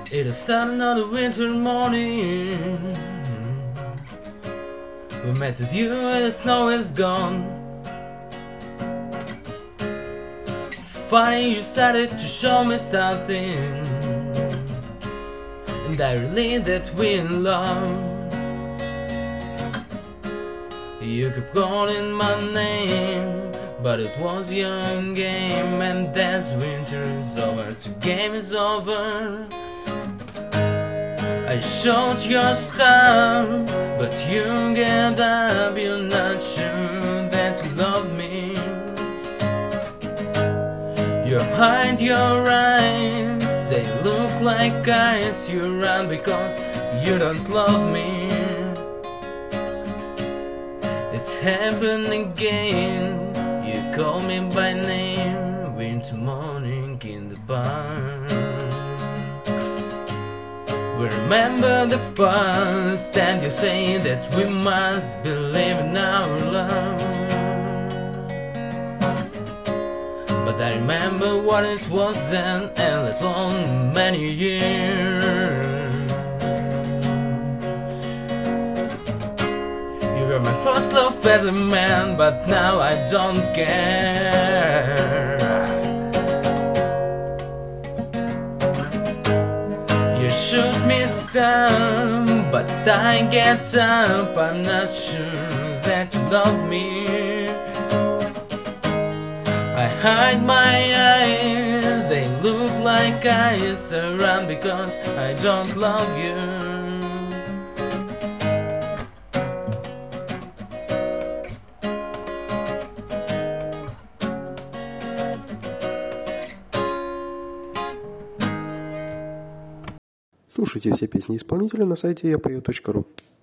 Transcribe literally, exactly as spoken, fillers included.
It is another winter morning. We met with you and the snow is gone. Finally you started to show me something, and I really that we're in love. You kept calling my name, but it was your game, and that's winter is over, the game is over. I showed your star, but you get up, you're not sure that you love me. You hide your eyes, they look like eyes, you run because you don't love me. It's happened again, you call me by name, winter morning in the barn. We remember the past and you say that we must believe in our love. But I remember what it was then, and lived on many years. You were my first love as a man, but now I don't care. You shoot me down, but I get up, I'm not sure that you love me. I hide my eyes, they look like eyes, I run because I don't love you. Слушайте все песни исполнителя на сайте я пою точка ру.